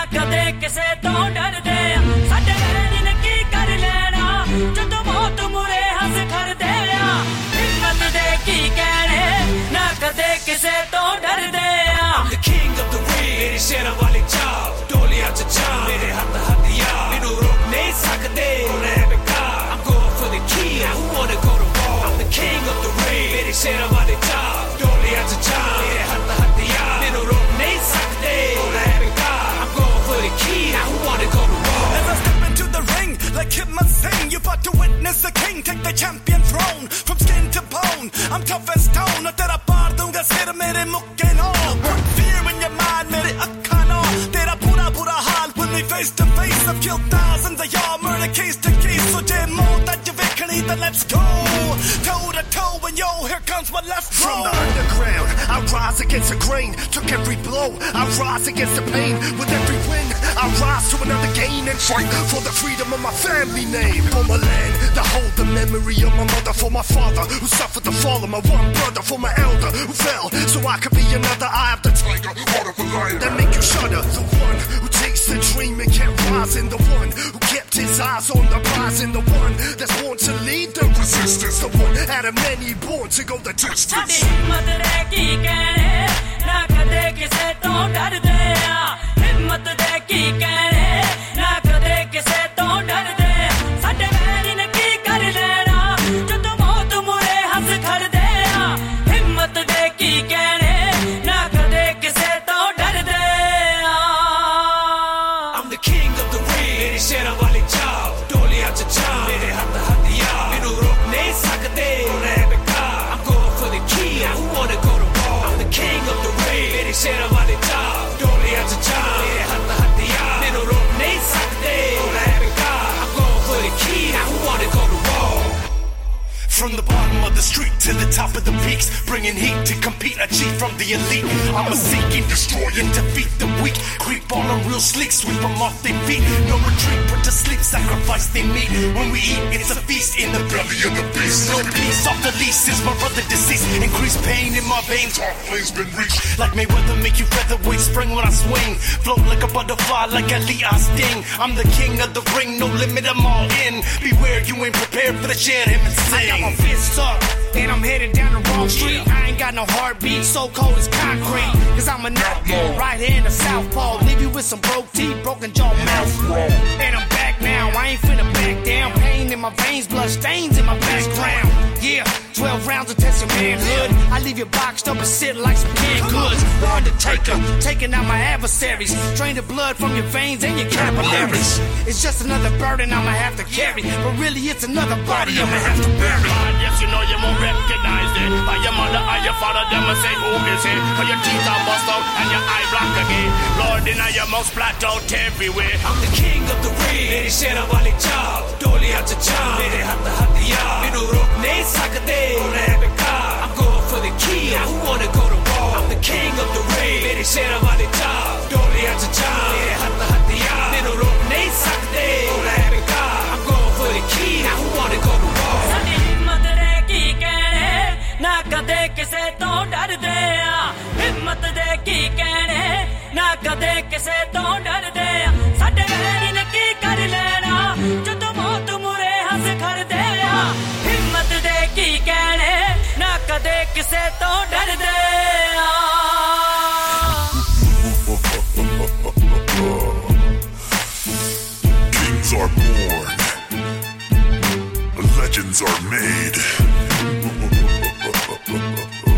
ਕਦੇ ਕਿਸੇ ਤੋਂ ਡਰਦੇ ਆ ਸਾਡੇ ਵੈਰੀ ਨੇ ਕੀ ਕਰ ਲੈਣਾ ਜਦੋਂ ਮੌਤ ਮੁਰੇ ਹੱਸ ਖੜਦੇ ਆ ਹਿੰਮਤ ਦੇ ਕੀ ਕਹਿਣੇ ਨਾ ਕਦੇ ਕਿਸੇ ਤੋਂ ਡਰਦੇ ਆ I'm the king of the ring ਮੇਰੇ ਸ਼ੇਰਾਂ ਵਾਲੇ ਚਾਲ ਡੋਲਿਆਂ ਚ ਚਾਲ ਮੇਰੇ ਹੱਥ ਹੱਥਿਆਰ ਮੈਨੂੰ ਰੋਕ ਨਹੀਂ ਸਕਦੇ I'm going for the key who wanna go to war I'm the king of the ring ਮੇਰੇ ਸ਼ੇਰਾਂ ਵਾਲੇ ਚਾਲ ਡੋਲਿਆਂ ਚ ਚਾਲ ਮੇਰੇ ਹੱਥ ਹੱਥਿਆਰ ਮੈਨੂੰ ਰੋਕ ਨਹੀਂ ਸਕਦੇ I'm going for the key who wanna go to war As I step into the ring like Kim must sing you about to witness the king take the champion throne from skin to bone I'm tough as stone na tera paar dunga sir mere mukke no put fear in your mind mere akkhan no tera pura haal when we face to face I've killed thousands of y'all murder case to case so jam more that you vekhani then let's go toe to toe when yo here comes my left from the underground I rise against the grain took every blow I rise against the pain with every win I rise to another gain and fight for the freedom of my family name for my land to hold the memory of my mother for my father who suffered the fall of my one brother for my elder who fell so I could be another eye of the tiger heart of a lion that make you shudder the one who takes the dream and can't rise and the one who kept his eyes on the prize and the one that's born to lead the resistance the one out of many born to go the distance ਹਿੰਮਤ ਦੇ ਕੀ ਕਹਿਣੇ ਨਾ ਕਦੇ ਕਿਸੇ ਤੋਂ ਡਰਦੇ ਆ ਹਿੰਮਤ ਦੇ ਕੀ ਕਹਿਣੇ ਨਾ ਕਦੇ ਕਿਸੇ ਤੋਂ ਡਰਦੇ ਆ ਸਾਡੇ ਵੈਰੀ ਨੇ ਕੀ ਕਰ ਲੈਣਾ ਜਦੋਂ ਮੌਤ ਮੁਰੇ ਹੱਸ ਖੜਦੇ ਆ ਹਿੰਮਤ ਦੇ ਕੀ ਕਹਿਣੇ ਨਾ ਕਦੇ ਕਿਸੇ ਤੋਂ ਡਰਦੇ ਆ I'm the king of the ring ਮੇਰੇ ਸ਼ੇਰਾਂ ਵਾਲੇ ਚਾਲ ਡੋਲਿਆਂ ਚ ਚਾਲ ਮੇਰੇ ਹੱਥ ਹੱਥਿਆਰ ਮੈਨੂੰ ਰੋਕ ਨਹੀਂ ਸਕਦੇ I'm going for the key who wanna go to war I'm the king of the ring ਮੇਰੇ ਸ਼ੇਰਾਂ ਵਾਲੇ ਚਾਲ ਡੋਲਿਆਂ ਚ ਚਾਲ ਮੇਰੇ ਹੱਥ ਹੱਥਿਆਰ ਮੈਨੂੰ ਰੋਕ ਨਹੀਂ ਸਕਦੇ I'm going for the key who wanna go to war From the bottom of the street to the top of the peaks bringing heat to compete achieve from the elite I'ma seek and destroy and defeat the weak creep on them real sleek sweep them off their feet no retreat put to sleep sacrifice they meat when we eat it's a feast in the belly of the beast no peace off the lease is my brother deceased increased pain in my veins our flames been reached like Mayweather make you featherweight spring when I swing float like a butterfly like Ali I sting I'm the king of the ring no limit I'm all in beware you ain't prepared for the share him and sing fists up, and I'm headed down the wrong street. I ain't got no heartbeat, so cold as concrete. Cause I'm a nut, right hand of Southpaw. Leave you with some broke teeth, broken jaw, mouth. And I'm back now, I ain't finna back down. Pain in my veins, blood stains in my background. Yeah, 12 rounds to test your manhood. I leave you boxed up and sit like some canned goods. Undertaker, taking out my adversaries. Drain the blood from your veins and your capillaries. It's just another burden I'ma have to carry. But really it's another body I'ma have to bury. Yes, you know you won't recognize it. By your mother or your father, them will say, who is it? Cause your teeth are bust out and your eye black again. Lord, in your mouth splat out everywhere. I'm the king of the ring ਮੇਰੇ ਸ਼ੇਰਾਂ ਵਾਲੇ ਚਾਲ ਡੋਲਿਆਂ ਚ ਚਾਲ ਮੇਰੇ ਹੱਥ ਹੱਥਿਆਰ ਮੈਨੂੰ ਰੋਕ ਨਹੀਂ ਸਕਦੇ I'm going for the key who wanna go to war I'm the king of the ring ਮੇਰੇ ਸ਼ੇਰਾਂ ਵਾਲੇ ਚਾਲ ਡੋਲਿਆਂ ਚ ਚਾਲ ਮੇਰੇ ਹੱਥ ਹੱਥਿਆਰ ਮੈਨੂੰ ਰੋਕ ਨਹੀਂ ਸਕਦੇ I'm going for the key who wanna go to war ਸਾਡੀ ਹਿੰਮਤ ਦੇ ਕੀ ਕਹਿਣੇ ਨਾ ਕਦੇ ਕਿਸੇ ਤੋਂ ਡਰਦੇ ਆ ਹਿੰਮਤ ਦੇ ਕੀ ਕਹਿਣੇ ਨਾ ਕਦੇ ਕਿਸੇ ਤੋਂ ਡਰਦੇ ਆ ਸਾਡੇ ਵੈਰੀ ਨੇ ਕੀ ਕਰ ਲੈਣਾ ਜਦੋਂ ਮੌਤ ਮੁਰੇ ਹੱਸ ਖੜਦੇ ਆ ਹਿੰਮਤ ਦੇ ਕੀ ਕਹਿਣੇ ਨਾ ਕਦੇ ਕਿਸੇ ਤੋਂ ਡਰਦੇ ਆ Kings are born Legends are made